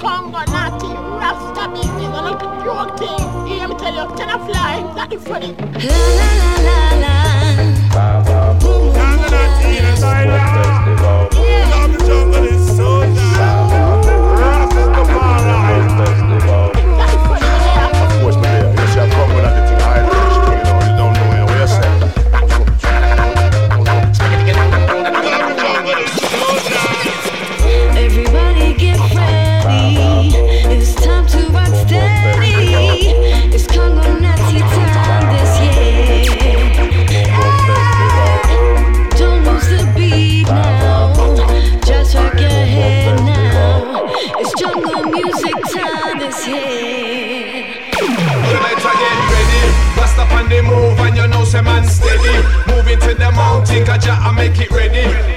Congo, Natty, Rasta, Beatty, and a pure thing. Hear me tell you, can I fly? That is funny. La la la la la. Boom, boom, boom. Love the jungle is so nice. Rastafari. Of course, my dear. You shall come with anything Irish. You don't know what you're saying. Everybody get ready. It's time to rock steady. It's Congo Natty time this year. Don't lose the beat now. Just rock your head now. It's jungle music time this year. You better get ready. Bust up on the move and you know say man steady. Moving to the mountain, cause I make it ready.